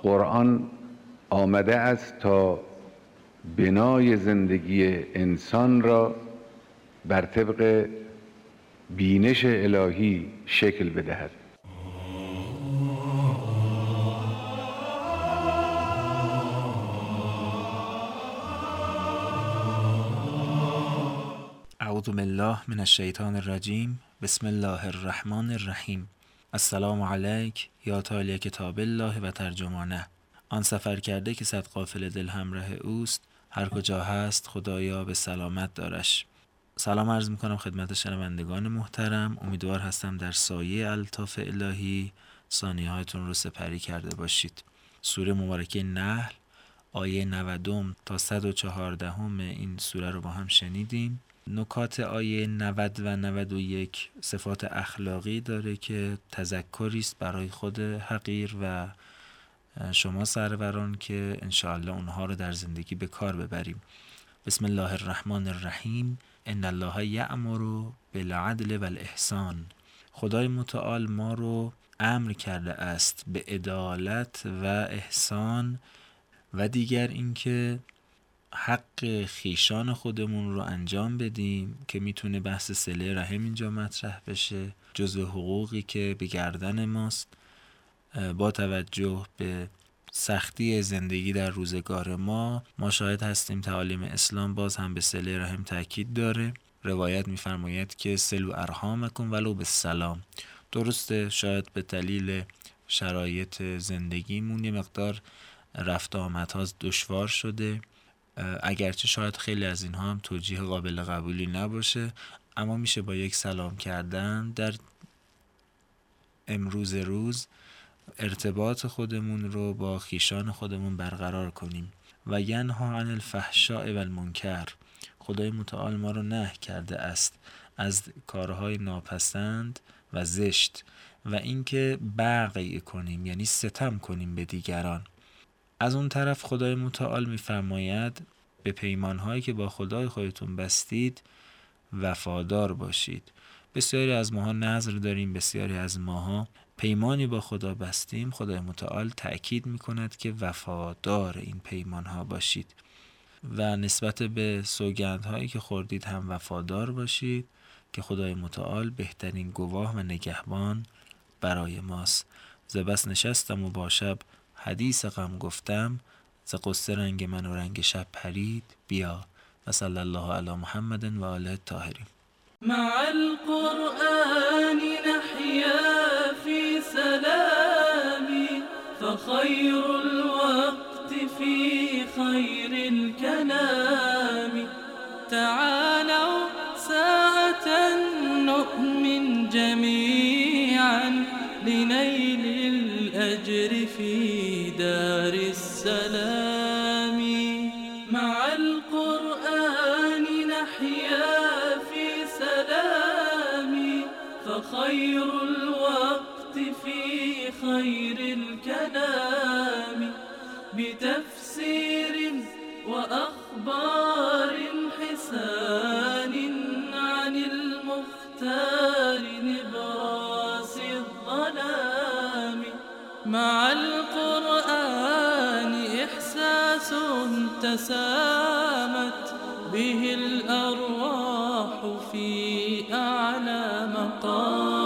قرآن آمده است تا بنای زندگی انسان را بر طبق بینش الهی شکل بدهد. اعوذ بالله من الشیطان الرجیم. بسم الله الرحمن الرحیم. السلام علیک یا تالی کتاب الله و ترجمانه. آن سفر کرده که صد قافله دل همراه اوست، هر کجا هست خدایا به سلامت دارش. سلام عرض میکنم خدمت شنوندگان محترم. امیدوار هستم در سایه الطاف الهی ثانیه هایتون رو سپری کرده باشید. سوره مبارکه نحل آیه 90 تا 114 این سوره رو با هم شنیدیم. نکات آیه 90 و 91 صفات اخلاقی داره که تذکری است برای خود حقیر و شما سروران که انشاءالله اونها رو در زندگی به کار ببریم. بسم الله الرحمن الرحیم. ان الله یأمر بالعدل والاحسان. خدای متعال ما رو امر کرده است به عدالت و احسان و دیگر اینکه حق خیشان خودمون رو انجام بدیم که میتونه بحث صله رحم اینجا مطرح بشه، جزء حقوقی که به گردن ماست. با توجه به سختی زندگی در روزگار ما شاهد هستیم تعالیم اسلام باز هم به صله رحم تاکید داره. روایت میفرماید که صلوا ارحامکم ولو بالسلام. درسته شاید به دلیل شرایط زندگیمون یه مقدار رفت آمدها دشوار شده، اگرچه شاید خیلی از اینها هم توجیه قابل قبولی نباشه، اما میشه با یک سلام کردن در امروز روز ارتباط خودمون رو با خیشان خودمون برقرار کنیم. و ینها عن الفحشاء و المنکر. خدای متعال ما رو نهی کرده است از کارهای ناپسند و زشت و اینکه بغی کنیم، یعنی ستم کنیم به دیگران. از اون طرف خدای متعال میفرماید به پیمانهایی که با خدای خودتون بستید وفادار باشید. بسیاری از ماها نذر داریم، بسیاری از ماها پیمانی با خدا بستیم. خدای متعال تأکید میکند که وفادار این پیمانها باشید و نسبت به سوگندهایی که خوردید هم وفادار باشید که خدای متعال بهترین گواه و نگهبان برای ماست. ز بس نشستم و با شب حدیث غم گفتم، ز غصه رنگ من و رنگ شب پرید بیا. و صلی الله علی محمد و آله الطاهرین. مع القرآن نحيا في سلام، فخير الوقت في خير الكلام. تعالوا ساعة نؤمن جميعا لنيل الأجر في دار السلام. مع القرآن نحيا في سلام، فخير الوقت في خير الكلام. بتفسير وأخبار حسان عن المختار نبراس الظلام. مع القرآن إحساس تسامت به الأرواح في أعلى مقام.